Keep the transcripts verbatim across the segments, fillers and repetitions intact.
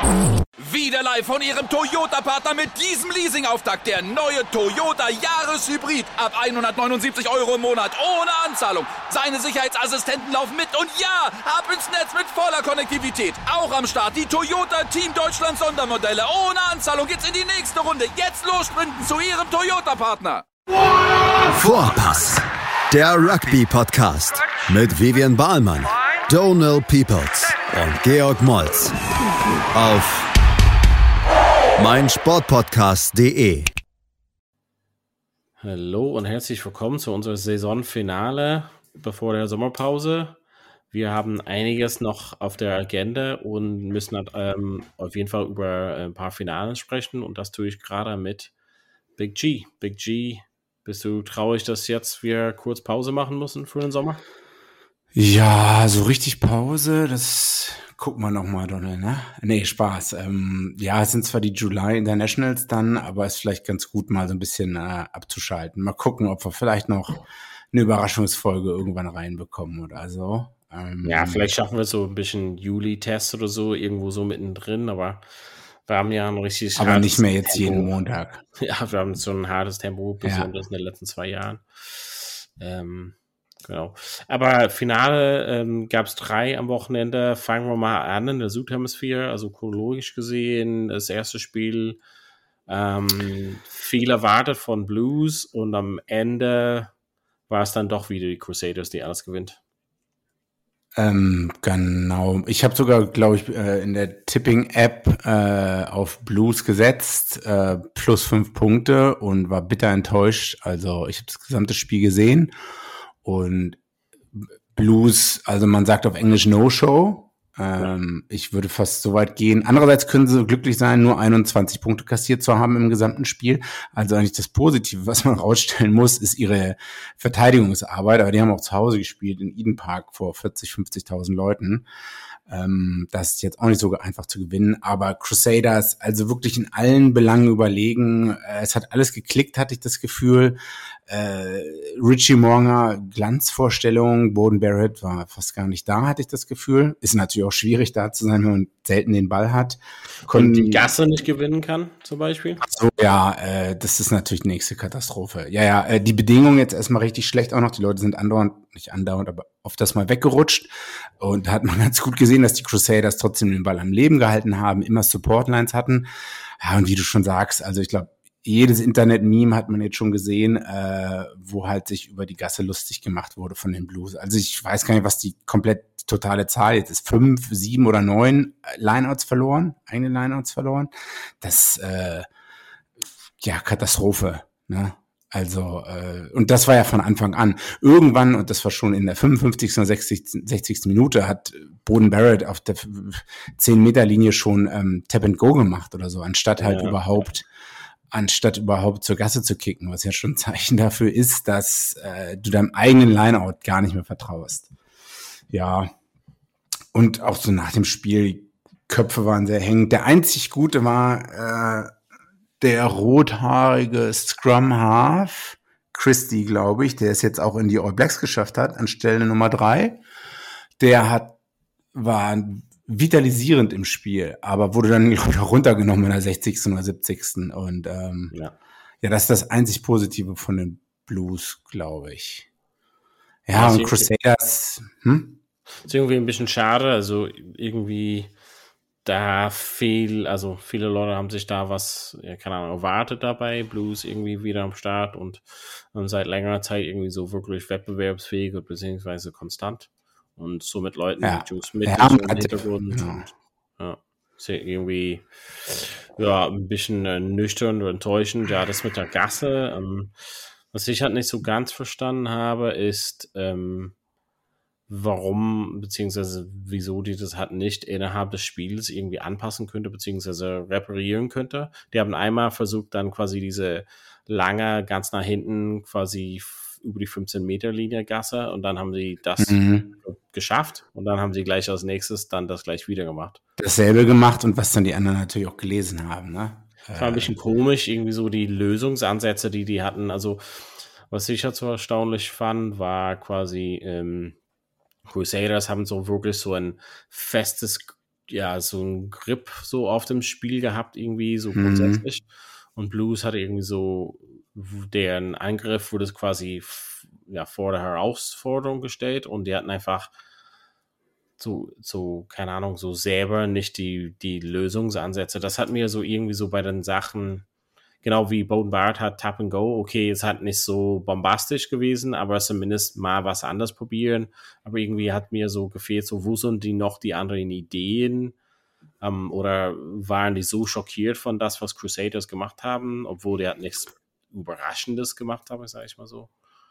Wieder live von Ihrem Toyota-Partner mit diesem Leasing-Auftakt. Der neue Toyota Jahreshybrid. Ab hundertneunundsiebzig Euro im Monat. Ohne Anzahlung. Seine Sicherheitsassistenten laufen mit. Und ja, ab ins Netz mit voller Konnektivität. Auch am Start die Toyota Team Deutschland Sondermodelle. Ohne Anzahlung geht's in die nächste Runde. Jetzt los sprinten zu Ihrem Toyota-Partner. Vorpass. Der Rugby-Podcast. Mit Vivian Bahlmann, Donald Peoples und Georg Moltz. Auf meinsportpodcast punkt de. Hallo und herzlich willkommen zu unserem Saisonfinale bevor der Sommerpause. Wir haben einiges noch auf der Agenda und müssen ähm, auf jeden Fall über ein paar Finalen sprechen und das tue ich gerade mit Big G. Big G, bist du traurig, dass jetzt wir kurz Pause machen müssen für den Sommer? Ja, so richtig Pause, das gucken wir nochmal, Donald, ne? Nee, Spaß. Ähm, ja, es sind zwar die July Internationals dann, aber es ist vielleicht ganz gut, mal so ein bisschen äh, abzuschalten. Mal gucken, ob wir vielleicht noch eine Überraschungsfolge irgendwann reinbekommen oder so. Ähm, ja, vielleicht schaffen wir so ein bisschen Juli-Test oder so, irgendwo so mittendrin, aber wir haben ja ein richtig aber nicht mehr jetzt Tempo. Jeden Montag. Ja, wir haben so ein hartes Tempo, besonders Ja. in den letzten zwei Jahren. Ähm, Genau. Aber Finale ähm, gab es drei am Wochenende. Fangen wir mal an in der Südhemisphäre, also chronologisch gesehen. Das erste Spiel ähm, viel erwartet von Blues und am Ende war es dann doch wieder die Crusaders, die alles gewinnt. Ähm, genau. Ich habe sogar, glaube ich, äh, in der Tipping-App äh, auf Blues gesetzt, äh, plus fünf Punkte und war bitter enttäuscht. Also ich habe das gesamte Spiel gesehen. Und Blues, also man sagt auf Englisch No-Show. Ähm, ich würde fast so weit gehen. Andererseits können sie glücklich sein, nur einundzwanzig Punkte kassiert zu haben im gesamten Spiel. Also eigentlich das Positive, was man rausstellen muss, ist ihre Verteidigungsarbeit. Aber die haben auch zu Hause gespielt in Eden Park vor vierzig, fünfzigtausend Leuten. Ähm, das ist jetzt auch nicht so einfach zu gewinnen, aber Crusaders, also wirklich in allen Belangen überlegen. Äh, es hat alles geklickt, hatte ich das Gefühl. Äh, Richie Monger, Glanzvorstellung, Boden Barrett war fast gar nicht da, hatte ich das Gefühl. Ist natürlich auch schwierig, da zu sein, wenn man selten den Ball hat. Und die Gasse nicht gewinnen kann, zum Beispiel? Ach so, ja, äh, das ist natürlich die nächste Katastrophe. Ja, ja, äh, die Bedingungen jetzt erstmal richtig schlecht auch noch. Die Leute sind andauernd, nicht andauernd, aber oft das mal weggerutscht. Und da hat man ganz gut gesehen, dass die Crusaders trotzdem den Ball am Leben gehalten haben, immer Supportlines hatten. Ja, und wie du schon sagst, also ich glaube, jedes Internet-Meme hat man jetzt schon gesehen, äh, wo halt sich über die Gasse lustig gemacht wurde von den Blues. Also ich weiß gar nicht, was die komplett totale Zahl jetzt ist. Fünf, sieben oder neun Lineouts verloren, eigene Lineouts verloren. Das, äh, ja, Katastrophe, ne? Also, äh, und das war ja von Anfang an. Irgendwann, und das war schon in der fünfundfünfzigsten oder sechzigsten Minute, hat Boden Barrett auf der zehn-Meter-Linie schon ähm, Tap-and-Go gemacht oder so, anstatt halt Ja. überhaupt anstatt überhaupt zur Gasse zu kicken, was ja schon ein Zeichen dafür ist, dass äh, du deinem eigenen Lineout gar nicht mehr vertraust. Ja, und auch so nach dem Spiel, die Köpfe waren sehr hängend. Der einzig Gute war äh, der rothaarige Scrum Half, Christie, glaube ich, der es jetzt auch in die All Blacks geschafft hat, anstelle Nummer drei. Der hat war vitalisierend im Spiel, aber wurde dann, glaube ich, auch runtergenommen in der sechzigsten oder siebzigsten Und ähm, Ja. ja, das ist das einzig Positive von den Blues, glaube ich. Ja, Ja, und sie- Crusaders, hm? Ist irgendwie ein bisschen schade, also irgendwie da viel, also viele Leute haben sich da was, ja, keine Ahnung, erwartet dabei, Blues irgendwie wieder am Start und, und seit längerer Zeit irgendwie so wirklich wettbewerbsfähig und beziehungsweise konstant und so mit Leuten Ja. wie Joe Smith Ja, so im hat- Hintergrund ja. und ja, ist ja irgendwie ja, ein bisschen äh, nüchtern und enttäuschend, ja, das mit der Gasse, ähm, was ich halt nicht so ganz verstanden habe, ist, ähm, warum, beziehungsweise wieso die das halt nicht innerhalb des Spiels irgendwie anpassen könnte, beziehungsweise reparieren könnte. Die haben einmal versucht, dann quasi diese lange, ganz nach hinten, quasi f- über die fünfzehn-Meter-Linie Gasse und dann haben sie das Mhm. geschafft und dann haben sie gleich als nächstes dann das gleich wieder gemacht. Dasselbe gemacht und was dann die anderen natürlich auch gelesen haben, ne? Das war ein bisschen komisch, irgendwie so die Lösungsansätze, die die hatten. Also, was ich halt so erstaunlich fand, war quasi, ähm, Crusaders haben so wirklich so ein festes ja, so ein Grip so auf dem Spiel gehabt, irgendwie so Mhm. grundsätzlich. Und Blues hatte irgendwie so, deren Angriff wurde quasi f- ja, vor der Herausforderung gestellt und die hatten einfach so, so, keine Ahnung, so selber nicht die, die Lösungsansätze. Das hat mir so irgendwie so bei den Sachen, genau wie Bowden Barrett hat Tap and Go, okay, es hat nicht so bombastisch gewesen, aber zumindest mal was anderes probieren. Aber irgendwie hat mir so gefehlt, so wo sind die noch die anderen Ideen? Ähm, oder waren die so schockiert von das, was Crusaders gemacht haben, obwohl die halt nichts Überraschendes gemacht haben, sage ich mal so.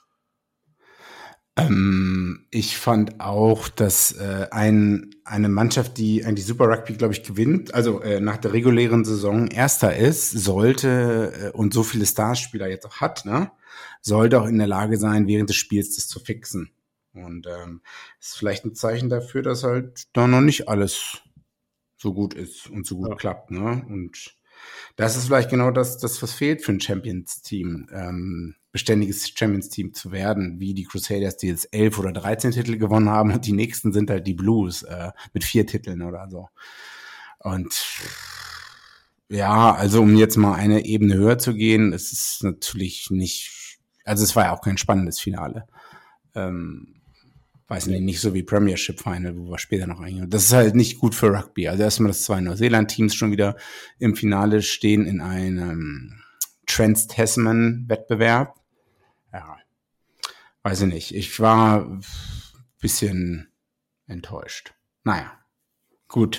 Ähm, ich fand auch, dass äh, ein, eine Mannschaft, die eigentlich Super Rugby, glaube ich, gewinnt, also äh, nach der regulären Saison Erster ist, sollte äh, und so viele Starspieler jetzt auch hat, ne, sollte auch in der Lage sein, während des Spiels das zu fixen. Und ähm, ist vielleicht ein Zeichen dafür, dass halt da noch nicht alles so gut ist und so gut Ja. klappt, ne? Und das ist vielleicht genau das, das was fehlt für ein Champions-Team, ähm, beständiges Champions-Team zu werden, wie die Crusaders, die jetzt elf oder dreizehn Titel gewonnen haben und die nächsten sind halt die Blues äh, mit vier Titeln oder so. Und ja, also um jetzt mal eine Ebene höher zu gehen, es ist natürlich nicht, also es war ja auch kein spannendes Finale. Ähm, weiß nicht, nicht so wie Premiership Final, wo wir später noch eingehen. Das ist halt nicht gut für Rugby. Also erstmal, dass zwei Neuseeland-Teams schon wieder im Finale stehen in einem Trans-Tasman-Wettbewerb. Ja, weiß ich nicht. Ich war ein bisschen enttäuscht. Naja, gut.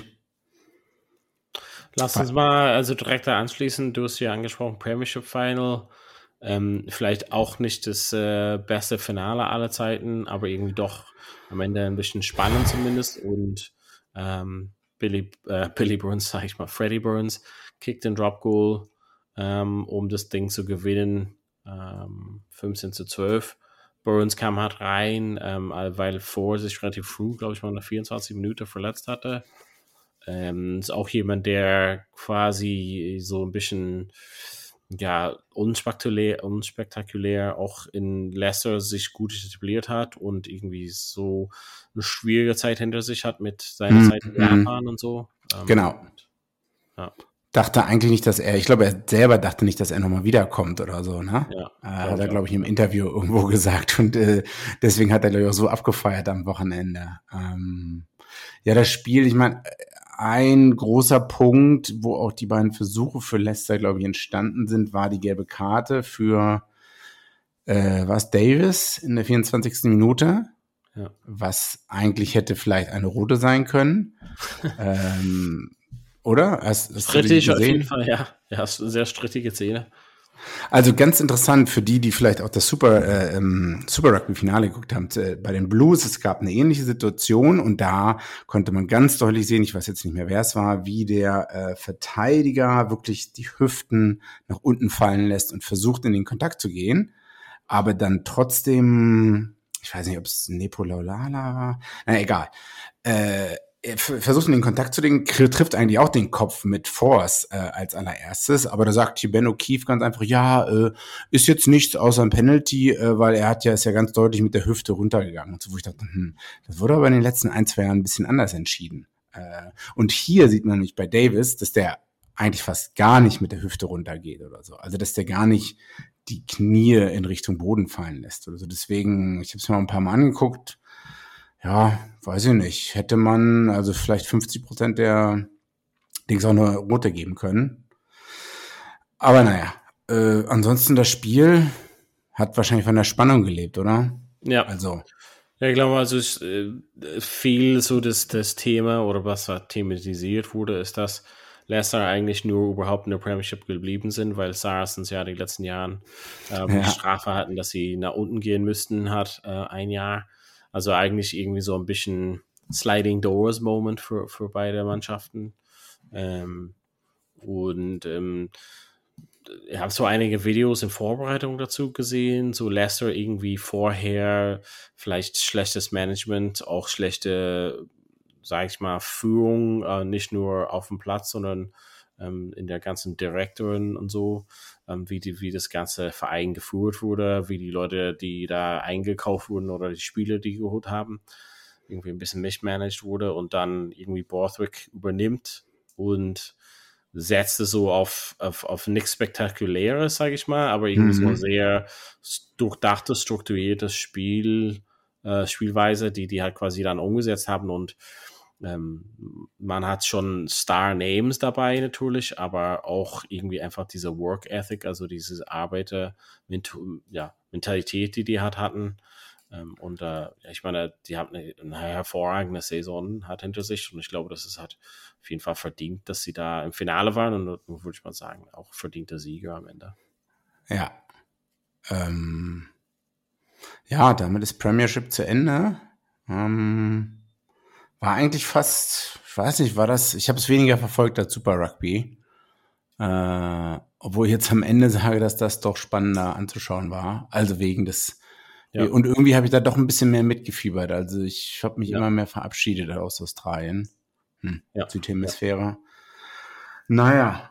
Lass uns mal also direkt da anschließen. Du hast ja angesprochen, Premiership Final. Ähm, vielleicht auch nicht das äh, beste Finale aller Zeiten, aber irgendwie doch am Ende ein bisschen spannend zumindest. Und ähm, Billy, äh, Billy Burns, sag ich mal, Freddie Burns, kickt den Drop Goal, ähm, um das Ding zu gewinnen. Ähm, fünfzehn zu zwölf. Burns kam halt rein, ähm, weil Ford sich relativ früh, glaube ich, mal in der vierundzwanzig Minuten verletzt hatte. Ähm, ist auch jemand, der quasi so ein bisschen ja, unspektakulär, unspektakulär auch in Leicester sich gut etabliert hat und irgendwie so eine schwierige Zeit hinter sich hat mit seiner Mhm. Zeit in Japan und so. Ähm, Genau. Ja. Dachte eigentlich nicht, dass er, ich glaube, er selber dachte nicht, dass er nochmal wiederkommt oder so, ne? Ja, äh, hat glaub er, ich glaube ich, im auch. Interview irgendwo gesagt. Und äh, deswegen hat er, glaube ich, auch so abgefeiert am Wochenende. Ähm, ja, das Spiel, ich meine, ein großer Punkt, wo auch die beiden Versuche für Leicester, glaube ich, entstanden sind, war die gelbe Karte für äh, was Davis in der vierundzwanzigsten Minute, Ja. was eigentlich hätte vielleicht eine rote sein können. ähm, oder? Hast, hast du die Strittig auf gesehen? jeden Fall, ja. Ja, ist eine sehr strittige Szene. Also ganz interessant für die, die vielleicht auch das Super, äh, ähm, Super Rugby-Finale geguckt haben. Äh, bei den Blues, es gab eine ähnliche Situation und da konnte man ganz deutlich sehen, ich weiß jetzt nicht mehr, wer es war, wie der äh, Verteidiger wirklich die Hüften nach unten fallen lässt und versucht, in den Kontakt zu gehen, aber dann trotzdem, ich weiß nicht, ob es Nepo Laulala war, na egal, äh, er versucht in den Kontakt zu legen, trifft eigentlich auch den Kopf mit Force äh, als allererstes, aber da sagt hier Ben O'Keefe ganz einfach, ja, äh, ist jetzt nichts außer ein Penalty, äh, weil er hat ja, ist ja ganz deutlich mit der Hüfte runtergegangen. Und so, wo ich dachte, hm, das wurde aber in den letzten ein, zwei Jahren ein bisschen anders entschieden. Äh, und hier sieht man nämlich bei Davis, dass der eigentlich fast gar nicht mit der Hüfte runtergeht oder so. Also, dass der gar nicht die Knie in Richtung Boden fallen lässt oder so. Deswegen, ich habe es mir mal ein paar Mal angeguckt. Ja, weiß ich nicht. Hätte man also vielleicht fünfzig Prozent der Dings auch eine rote geben können. Aber naja, äh, ansonsten das Spiel hat wahrscheinlich von der Spannung gelebt, oder? Ja. Also. Ja, ich glaube, also ist, äh, viel so das, das Thema oder was da thematisiert wurde, ist, dass Leicester eigentlich nur überhaupt in der Premiership geblieben sind, weil Saracens ja die letzten Jahren ähm, Ja. die Strafe hatten, dass sie nach unten gehen müssten, hat äh, ein Jahr. Also eigentlich irgendwie so ein bisschen Sliding Doors Moment für, für beide Mannschaften. Ähm, und ähm, ich habe so einige Videos in Vorbereitung dazu gesehen, so Leicester irgendwie vorher, vielleicht schlechtes Management, auch schlechte, sag ich mal, Führung, äh, nicht nur auf dem Platz, sondern ähm, in der ganzen Direktoren und so, ähm, wie, die, wie das ganze Verein geführt wurde, wie die Leute, die da eingekauft wurden oder die Spiele, die geholt haben. irgendwie ein bisschen mismanaged wurde und dann irgendwie Borthwick übernimmt und setzt es so auf, auf, auf nichts Spektakuläres, sage ich mal, aber irgendwie mhm. so ein sehr durchdachtes, strukturiertes Spiel, äh, Spielweise, die die halt quasi dann umgesetzt haben und ähm, man hat schon Star-Names dabei natürlich, aber auch irgendwie einfach diese Work-Ethic, also diese Arbeiter-Mentalität, die die halt hatten. Ähm, und äh, ich meine, die haben eine, eine hervorragende Saison hat hinter sich und ich glaube, das ist halt auf jeden Fall verdient, dass sie da im Finale waren und würde ich mal sagen, auch verdiente Sieger am Ende. Ja. Ähm, ja, damit ist Premiership zu Ende. Ähm, war eigentlich fast, ich weiß nicht, war das, ich habe es weniger verfolgt als Super Rugby. Äh, obwohl ich jetzt am Ende sage, dass das doch spannender anzuschauen war. Also wegen des Ja. Und irgendwie habe ich da doch ein bisschen mehr mitgefiebert. Also ich habe mich ja. immer mehr verabschiedet aus Australien. Hm. Ja. Südhemisphäre. Ja. Naja.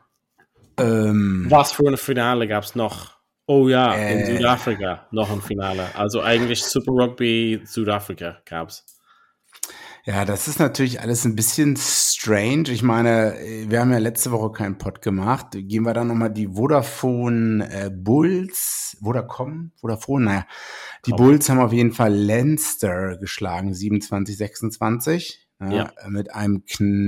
Ähm, Was für ein Finale gab es noch? Oh ja, äh, in Südafrika noch ein Finale. Also eigentlich Super Rugby Südafrika gab es. Ja, das ist natürlich alles ein bisschen strange. Ich meine, wir haben ja letzte Woche keinen Pod gemacht. Gehen wir dann nochmal die Vodafone äh, Bulls, Vodacom, Vodafone, naja. Die Komm. Bulls haben auf jeden Fall Leinster geschlagen, siebenundzwanzig sechsundzwanzig. Ja, ja. Mit einem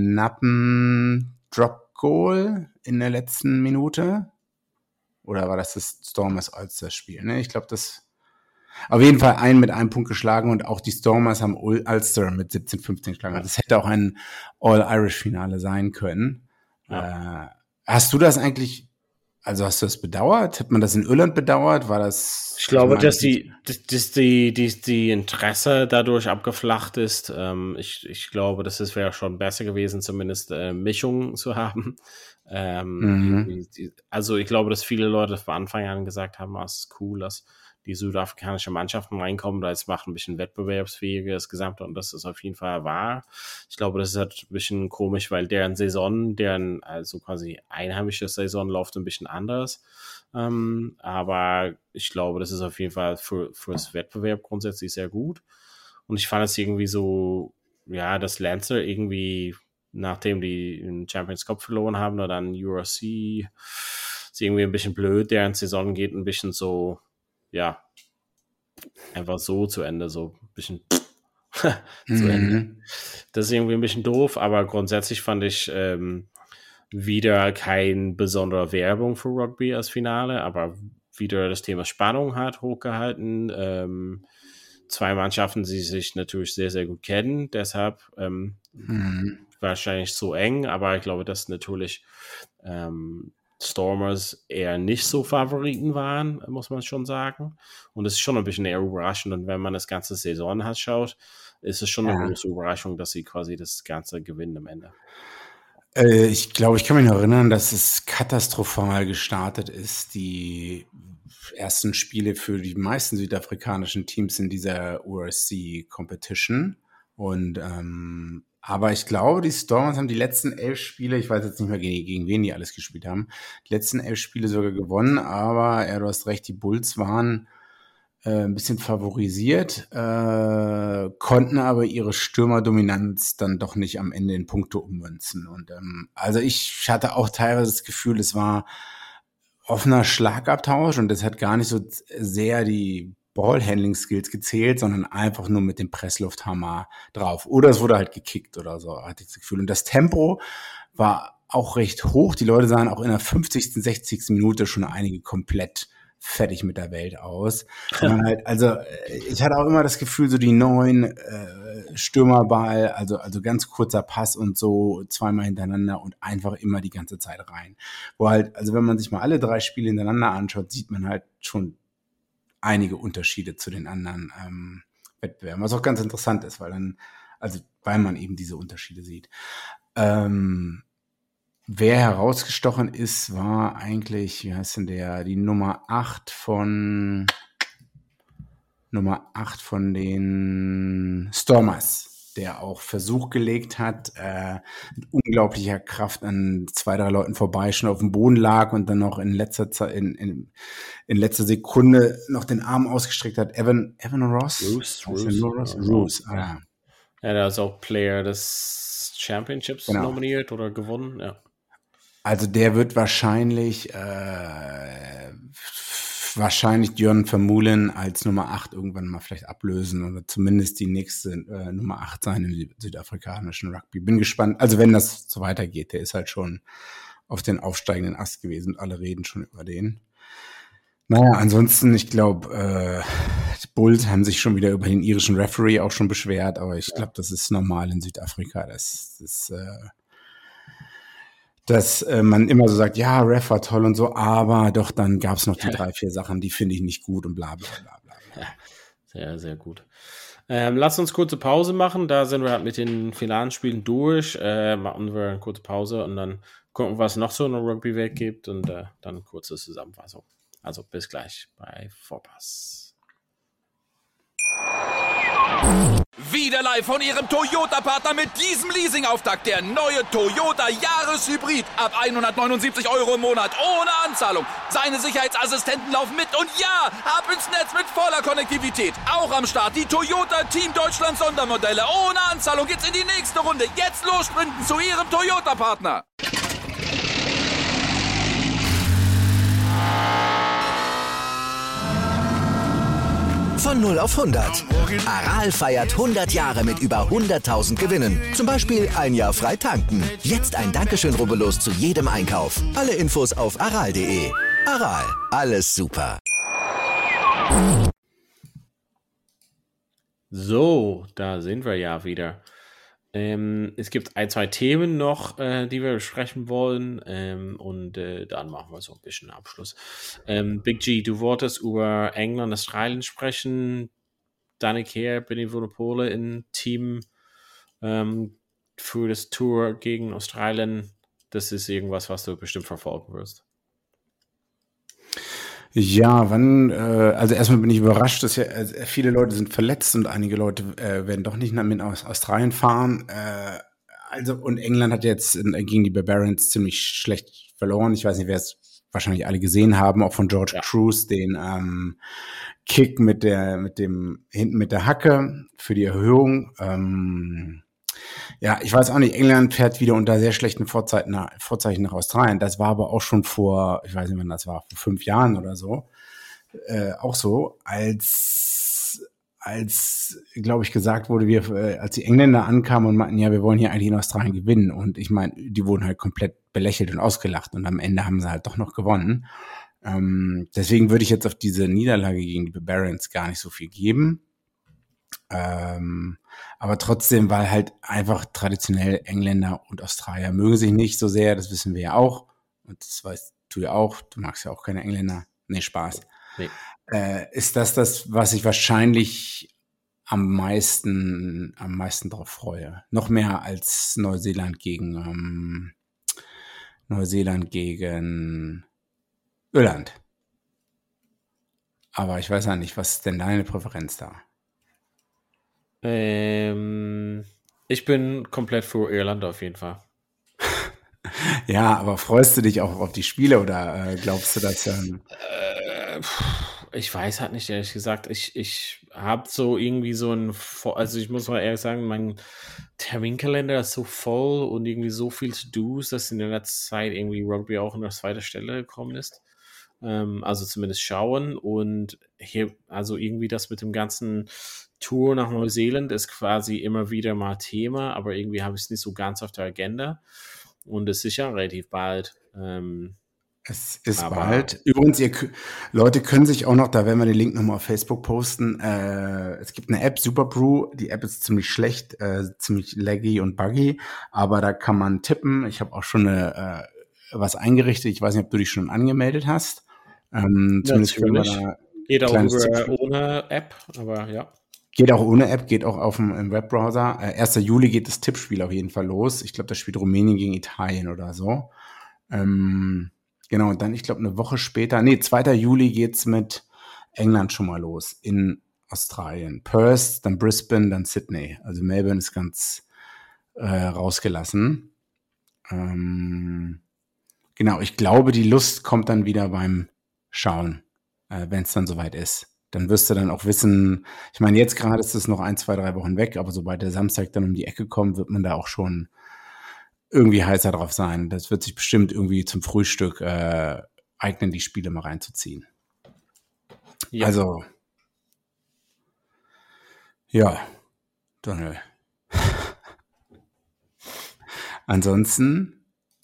knappen Drop-Goal in der letzten Minute. Oder war das das Stormers Ulster-Spiel? Ne? Ich glaube, das auf jeden Fall einen mit einem Punkt geschlagen und auch die Stormers haben Ulster mit siebzehn fünfzehn geschlagen. Ja. Das hätte auch ein All-Irish-Finale sein können. Ja. Äh, hast du das eigentlich, also hast du das bedauert? Hat man das in Irland bedauert? War das? Ich glaube, ich meine, dass die, dass die, die, die Interesse dadurch abgeflacht ist. Ähm, ich, ich glaube, dass es wäre schon besser gewesen, zumindest äh, Mischung zu haben. Ähm, mhm. die, also ich glaube, dass viele Leute von Anfang an gesagt haben, oh, es ist cool, dass die südafrikanische Mannschaften reinkommen, da jetzt macht ein bisschen wettbewerbsfähiger das Gesamte und das ist auf jeden Fall wahr. Ich glaube, das ist halt ein bisschen komisch, weil deren Saison, deren also quasi einheimische Saison läuft ein bisschen anders. Ähm, aber ich glaube, das ist auf jeden Fall für, für das Wettbewerb grundsätzlich sehr gut. Und ich fand es irgendwie so, ja, dass Leinster irgendwie, nachdem die den Champions Cup verloren haben oder dann U R C, ist irgendwie ein bisschen blöd, deren Saison geht ein bisschen so, ja, einfach so zu Ende, so ein bisschen zu mhm. Ende. Das ist irgendwie ein bisschen doof, aber grundsätzlich fand ich ähm, wieder kein besondere Werbung für Rugby als Finale, aber wieder das Thema Spannung hat hochgehalten. Ähm, zwei Mannschaften, die sich natürlich sehr, sehr gut kennen, deshalb ähm, mhm. wahrscheinlich so eng, aber ich glaube, dass natürlich ähm, Stormers eher nicht so Favoriten waren, muss man schon sagen. Und es ist schon ein bisschen eher überraschend. Und wenn man das ganze Saison hat, schaut, ist es schon ja. eine große Überraschung, dass sie quasi das Ganze gewinnen am Ende. Äh, ich glaube, ich kann mich noch erinnern, dass es katastrophal gestartet ist. Die ersten Spiele für die meisten südafrikanischen Teams in dieser U R C-Competition. Und ähm, aber ich glaube, die Stormers haben die letzten elf Spiele, ich weiß jetzt nicht mehr gegen, gegen wen die alles gespielt haben, die letzten elf Spiele sogar gewonnen, aber ja, du hast recht, die Bulls waren äh, ein bisschen favorisiert, äh, konnten aber ihre Stürmerdominanz dann doch nicht am Ende in Punkte ummünzen. Und ähm, also ich hatte auch teilweise das Gefühl, es war offener Schlagabtausch und das hat gar nicht so sehr die Ballhandling-Skills gezählt, sondern einfach nur mit dem Presslufthammer drauf. Oder es wurde halt gekickt oder so, hatte ich das Gefühl. Und das Tempo war auch recht hoch. Die Leute sahen auch in der fünfzigsten, sechzigsten Minute schon einige komplett fertig mit der Welt aus. Und halt, also ich hatte auch immer das Gefühl, so die neuen äh, Stürmerball, also also ganz kurzer Pass und so zweimal hintereinander und einfach immer die ganze Zeit rein. Wo halt, also wenn man sich mal alle drei Spiele hintereinander anschaut, sieht man halt schon einige Unterschiede zu den anderen ähm, Wettbewerben, was auch ganz interessant ist, weil dann, also weil man eben diese Unterschiede sieht. Ähm, wer herausgestochen ist, war eigentlich, wie heißt denn der, die Nummer acht von Nummer acht von den Stormers, der auch Versuch gelegt hat, äh, mit unglaublicher Kraft an zwei, drei Leuten vorbei, schon auf dem Boden lag und dann noch in letzter Zeit, in, in, in letzter Sekunde noch den Arm ausgestreckt hat. Evan, Evan Ross? Roos, Roos, Roos, Roos. Ah, Ja, der ist auch Player des Championships Genau. nominiert oder gewonnen, ja. Also der wird wahrscheinlich äh, wahrscheinlich Jörn Vermeulen als Nummer acht irgendwann mal vielleicht ablösen oder zumindest die nächste äh, Nummer acht sein im Sü- südafrikanischen Rugby. Bin gespannt, also wenn das so weitergeht, der ist halt schon auf den aufsteigenden Ast gewesen und alle reden schon über den. Naja, ansonsten, ich glaube, äh, die Bulls haben sich schon wieder über den irischen Referee auch schon beschwert, aber ich glaube, das ist normal in Südafrika. Das, das äh, dass äh, man immer so sagt, ja, Ref war toll und so, aber doch, dann gab es noch die drei, vier Sachen, die finde ich nicht gut und bla bla bla bla. bla. Ja, sehr, sehr gut. Ähm, lass uns kurze Pause machen, da sind wir halt mit den finalen Spielen durch, äh, machen wir eine kurze Pause und dann gucken, was noch so in der Rugby-Welt gibt und äh, dann eine kurze Zusammenfassung. Also bis gleich bei Vorpass. Wieder live von Ihrem Toyota-Partner mit diesem Leasing-Auftakt. Der neue Toyota Jahreshybrid. Ab hundertneunundsiebzig Euro im Monat. Ohne Anzahlung. Seine Sicherheitsassistenten laufen mit. Und ja, ab ins Netz mit voller Konnektivität. Auch am Start die Toyota Team Deutschland Sondermodelle. Ohne Anzahlung geht's in die nächste Runde. Jetzt los sprinten zu Ihrem Toyota-Partner. Von null auf hundert. Aral feiert hundert Jahre mit über hunderttausend Gewinnen. Zum Beispiel ein Jahr frei tanken. Jetzt ein Dankeschön, rubbellos zu jedem Einkauf. Alle Infos auf aral punkt de. Aral, alles super. So, da sind wir ja wieder. Ähm, es gibt ein, zwei Themen noch, äh, die wir besprechen wollen ähm, und äh, dann machen wir so ein bisschen Abschluss. Ähm, Big G, du wolltest über England, Australien sprechen. Danny Kerr, Benny Vunapole im Team ähm, für das Tour gegen Australien. Das ist irgendwas, was du bestimmt verfolgen wirst. Ja, wann, äh, also erstmal bin ich überrascht, dass ja also viele Leute sind verletzt und einige Leute äh, werden doch nicht mit aus Australien fahren. Äh, also, und England hat jetzt in, gegen die Barbarians ziemlich schlecht verloren. Ich weiß nicht, wer es wahrscheinlich alle gesehen haben, auch von George ja. Cruz, den ähm, Kick mit der, mit dem, hinten mit der Hacke für die Erhöhung. Ähm, Ja, ich weiß auch nicht, England fährt wieder unter sehr schlechten Vorzeichen nach, Vorzeichen nach Australien. Das war aber auch schon vor, ich weiß nicht, wann das war, vor fünf Jahren oder so, äh, auch so, als, als, glaube ich, gesagt wurde, wir, äh, als die Engländer ankamen und meinten, ja, wir wollen hier eigentlich in Australien gewinnen. Und ich meine, die wurden halt komplett belächelt und ausgelacht und am Ende haben sie halt doch noch gewonnen. Ähm, deswegen würde ich jetzt auf diese Niederlage gegen die Barbarians gar nicht so viel geben. Ähm, aber trotzdem, weil halt einfach traditionell Engländer und Australier mögen sich nicht so sehr, das wissen wir ja auch. Und das weißt du ja auch, du magst ja auch keine Engländer. Nee, Spaß. Nee. Äh, ist das das, was ich wahrscheinlich am meisten, am meisten drauf freue? Noch mehr als Neuseeland gegen, ähm, Neuseeland gegen Irland. Aber ich weiß ja nicht, was ist denn deine Präferenz da? Ähm, ich bin komplett für Irland auf jeden Fall. Ja, aber freust du dich auch auf die Spiele oder äh, glaubst du, dass ähm äh, ich weiß halt nicht, ehrlich gesagt. Ich, ich habe so irgendwie so ein, also ich muss mal ehrlich sagen, mein Terminkalender ist so voll und irgendwie so viel To-Dos, dass in der letzten Zeit irgendwie Rugby auch an der zweiten Stelle gekommen ist. Ähm, also zumindest schauen und hier, also irgendwie das mit dem ganzen Tour nach Neuseeland ist quasi immer wieder mal Thema, aber irgendwie habe ich es nicht so ganz auf der Agenda und es ist sicher relativ bald. Ähm, es ist bald. Übrigens, ihr Leute können sich auch noch, da werden wir den Link nochmal auf Facebook posten, äh, es gibt eine App, Superbrew, die App ist ziemlich schlecht, äh, ziemlich laggy und buggy, aber da kann man tippen. Ich habe auch schon eine, äh, was eingerichtet, ich weiß nicht, ob du dich schon angemeldet hast. Ähm, zumindest können wir da geht auch über ohne App, aber ja. Geht auch ohne App, geht auch auf dem im Webbrowser. Äh, erster Juli geht das Tippspiel auf jeden Fall los. Ich glaube, das spielt Rumänien gegen Italien oder so. Ähm, genau, und dann, ich glaube, eine Woche später, nee, zweiter Juli geht's mit England schon mal los in Australien. Perth, dann Brisbane, dann Sydney. Also Melbourne ist ganz äh, rausgelassen. Ähm, genau, ich glaube, die Lust kommt dann wieder beim Schauen, äh, wenn es dann soweit ist. dann wirst du dann auch wissen, ich meine, jetzt gerade ist es noch ein, zwei, drei Wochen weg, aber sobald der Samstag dann um die Ecke kommt, wird man da auch schon irgendwie heißer drauf sein. Das wird sich bestimmt irgendwie zum Frühstück äh, eignen, die Spiele mal reinzuziehen. Ja. Also, ja, Donald. Ansonsten?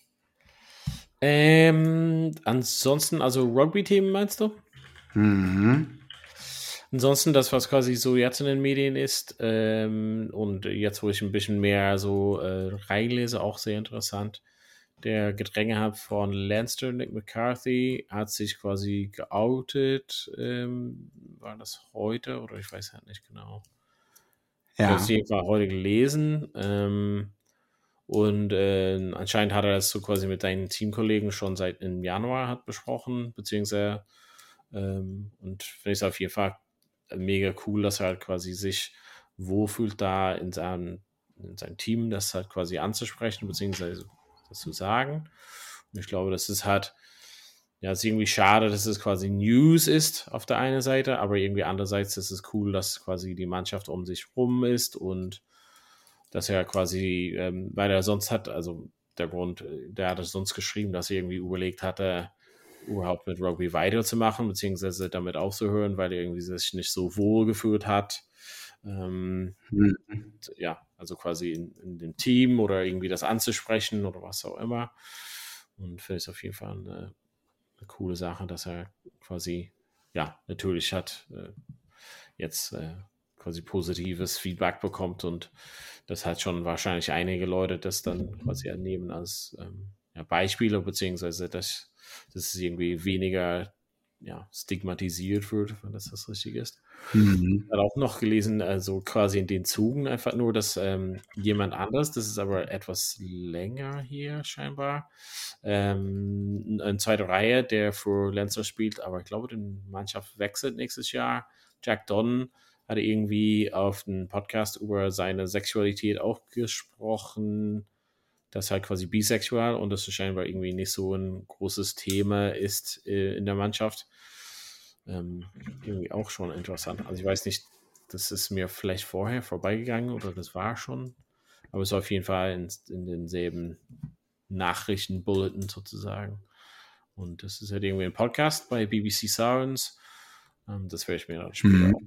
Ähm, ansonsten, also Rugby-Team meinst du? Mhm. Ansonsten das, was quasi so jetzt in den Medien ist, ähm, und jetzt, wo ich ein bisschen mehr so äh, reinlese, auch sehr interessant. Der Gedrängehub von Leinster, Nick McCarthy, hat sich quasi geoutet. Ähm, war das heute oder ich weiß halt nicht genau. Ja. Ich habe es jedenfalls heute gelesen. Ähm, und äh, anscheinend hat er das so quasi mit seinen Teamkollegen schon seit im Januar hat besprochen, beziehungsweise ähm, und finde ich es auf jeden Fall mega cool, dass er halt quasi sich wohlfühlt, da in seinem, in seinem Team das halt quasi anzusprechen, beziehungsweise das zu sagen. Und ich glaube, das ist halt, ja, es ist irgendwie schade, dass es quasi News ist auf der einen Seite, aber irgendwie andererseits ist es cool, dass quasi die Mannschaft um sich rum ist und dass er quasi, ähm, weil er sonst hat, also der Grund, der hat es sonst geschrieben, dass er irgendwie überlegt hatte, überhaupt mit Rugby weiterzumachen, beziehungsweise damit aufzuhören, weil er irgendwie sich nicht so wohl gefühlt hat. Ähm, mhm. Ja, also quasi in, in dem Team oder irgendwie das anzusprechen oder was auch immer. Und finde ich auf jeden Fall eine, eine coole Sache, dass er quasi, ja, natürlich hat äh, jetzt äh, quasi positives Feedback bekommt und das hat schon wahrscheinlich einige Leute das dann quasi annehmen als ähm, ja, Beispiele, beziehungsweise dass, dass es irgendwie weniger ja, stigmatisiert wird, wenn das das richtig ist. Mhm. Ich habe auch noch gelesen, also quasi in den Zügen einfach nur, dass ähm, jemand anders, das ist aber etwas länger hier scheinbar, ähm, eine zweite Reihe, der für Leinster spielt, aber ich glaube, die Mannschaft wechselt nächstes Jahr. Jack Donn hatte irgendwie auf einem Podcast über seine Sexualität auch gesprochen, das halt quasi bisexuell und das scheinbar irgendwie nicht so ein großes Thema ist äh, in der Mannschaft. Ähm, irgendwie auch schon interessant. Also ich weiß nicht, das ist mir vielleicht vorher vorbeigegangen oder das war schon, aber es ist auf jeden Fall in, in denselben Nachrichten-Bulletin sozusagen. Und das ist halt irgendwie ein Podcast bei B B C Sounds. Ähm, das werde ich mir dann später mhm. auch.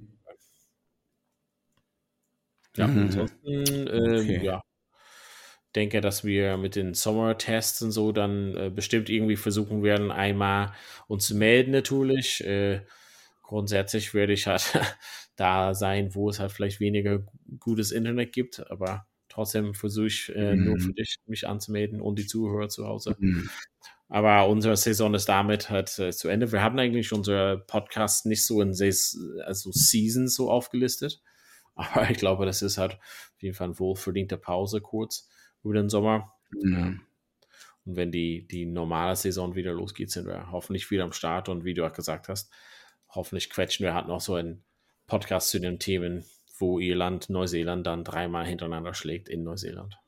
Ja, mhm. ansonsten, äh, okay. ja. denke, dass wir mit den Sommertests und so dann äh, bestimmt irgendwie versuchen werden, einmal uns zu melden natürlich. Äh, grundsätzlich werde ich halt da sein, wo es halt vielleicht weniger gutes Internet gibt, aber trotzdem versuche ich äh, mm. nur für dich, mich anzumelden und die Zuhörer zu Hause. Mm. Aber unsere Saison ist damit halt äh, zu Ende. Wir haben eigentlich unsere Podcast nicht so in Ses- also Seasons so aufgelistet, aber ich glaube, das ist halt auf jeden Fall eine wohlverdiente Pause kurz über den Sommer. Mhm. Und wenn die, die normale Saison wieder losgeht, sind wir hoffentlich wieder am Start. Und wie du auch gesagt hast, hoffentlich quetschen wir halt noch so einen Podcast zu den Themen, wo Irland Neuseeland dann dreimal hintereinander schlägt in Neuseeland.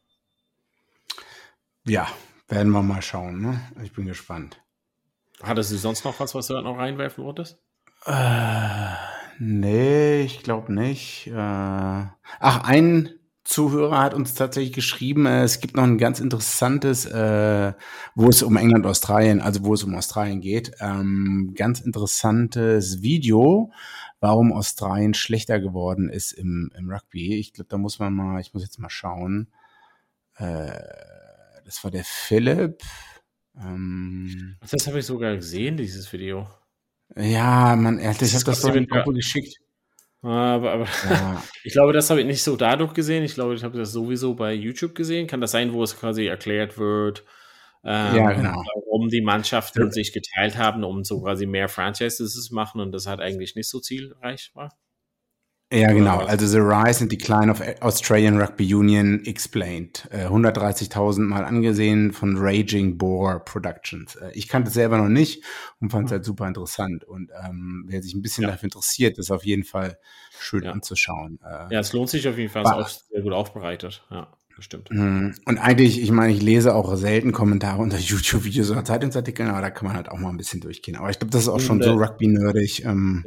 Ja, werden wir mal schauen. Ne? Ich bin gespannt. Hattest du sonst noch was, was du halt noch reinwerfen wolltest? Äh, nee, ich glaube nicht. Äh, ach, ein Zuhörer hat uns tatsächlich geschrieben, äh, es gibt noch ein ganz interessantes, äh, wo es um England, Australien, also wo es um Australien geht, ähm, ganz interessantes Video, warum Australien schlechter geworden ist im, im Rugby. Ich glaube, da muss man mal, ich muss jetzt mal schauen. Äh, das war der Philipp. Ähm, das habe ich sogar gesehen, dieses Video. Ja, man, ich habe das so in die Gruppe geschickt. Aber, aber ja. Ich glaube, das habe ich nicht so dadurch gesehen. Ich glaube, ich habe das sowieso bei YouTube gesehen. Kann das sein, wo es quasi erklärt wird, ähm, ja, genau. warum die Mannschaften ja. sich geteilt haben, um so quasi mehr Franchises zu machen und das halt eigentlich nicht so zielreich war? Ja, genau. Also The Rise and Decline of Australian Rugby Union Explained. Äh, hundertdreißigtausend Mal angesehen von Raging Boar Productions. Äh, ich kannte es selber noch nicht und fand es halt super interessant. Und ähm, wer sich ein bisschen ja. dafür interessiert, ist auf jeden Fall schön ja. anzuschauen. Äh, ja, es lohnt sich auf jeden Fall. Es ist auch sehr gut aufbereitet. Ja, bestimmt. Und eigentlich, ich meine, ich lese auch selten Kommentare unter YouTube-Videos oder Zeitungsartikeln, aber da kann man halt auch mal ein bisschen durchgehen. Aber ich glaube, das ist auch schon und, so Rugby-nerdig. Ähm, ja.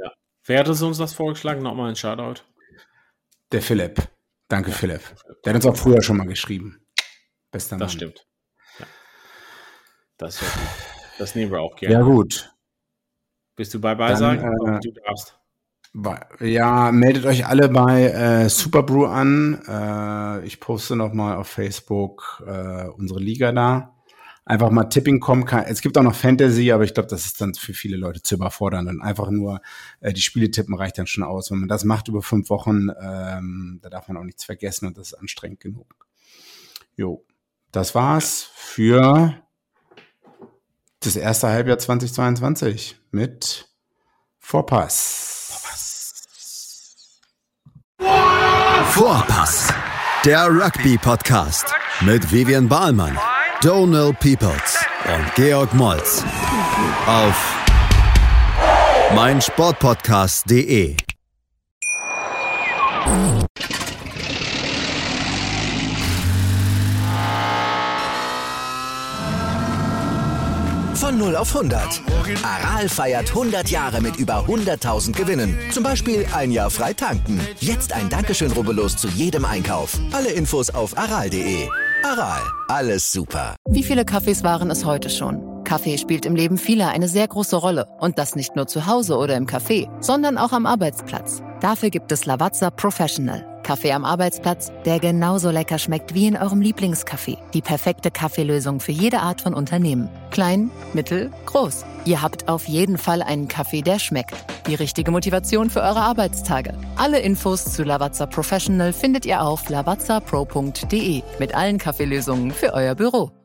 Wer hat uns das vorgeschlagen? Nochmal ein Shoutout. Der Philipp. Danke, ja, Philipp. Der hat uns auch früher schon mal geschrieben. Bester Mann. Das stimmt. Ja. Das ist ja gut. Das nehmen wir auch gerne. Ja, gut. Bist du bei bei sagen? Äh, du darfst. Ja, meldet euch alle bei äh, Superbrew an. Äh, ich poste nochmal auf Facebook äh, unsere Liga da. Einfach mal Tipping kommen. Es gibt auch noch Fantasy, aber ich glaube, das ist dann für viele Leute zu überfordern. Und einfach nur äh, die Spiele tippen reicht dann schon aus. Wenn man das macht über fünf Wochen, ähm, da darf man auch nichts vergessen und das ist anstrengend genug. Jo, das war's für das erste Halbjahr zweitausendzweiundzwanzig mit Vorpass. Vorpass, der Rugby-Podcast mit Vivian Bahlmann, Donald Peoples und Georg Moltz auf meinsportpodcast punkt de. Von null auf hundert. Aral feiert hundert Jahre mit über hunderttausend Gewinnen. Zum Beispiel ein Jahr frei tanken. Jetzt ein Dankeschön, rubbellos zu jedem Einkauf. Alle Infos auf aral punkt de. Aral, alles super. Wie viele Kaffees waren es heute schon? Kaffee spielt im Leben vieler eine sehr große Rolle. Und das nicht nur zu Hause oder im Café, sondern auch am Arbeitsplatz. Dafür gibt es Lavazza Professional. Kaffee am Arbeitsplatz, der genauso lecker schmeckt wie in eurem Lieblingscafé. Die perfekte Kaffeelösung für jede Art von Unternehmen. Klein, mittel, groß. Ihr habt auf jeden Fall einen Kaffee, der schmeckt. Die richtige Motivation für eure Arbeitstage. Alle Infos zu Lavazza Professional findet ihr auf lavazza pro punkt de mit allen Kaffeelösungen für euer Büro.